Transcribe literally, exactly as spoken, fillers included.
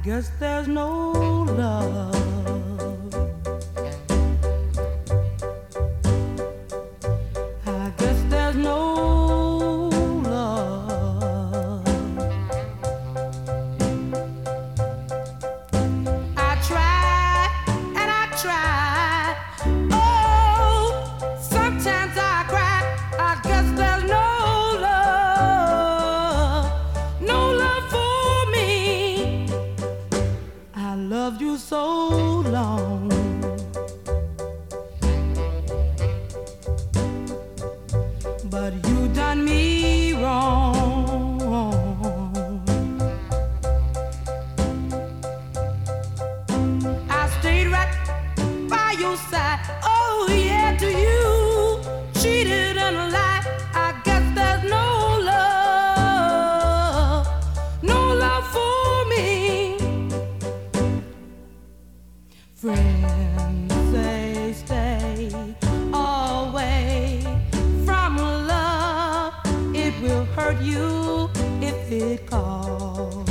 guess there's no love. I guess there's no love. I tried and I tried. Oh, sometimes I cry. I guess there's no love. No love for me. I loved you so long. But you done me wrong. I stayed right by your side. Oh yeah, to you cheated and lied. I guess there's no love, no love for me. Friends say stay away from love. It will hurt you if it calls.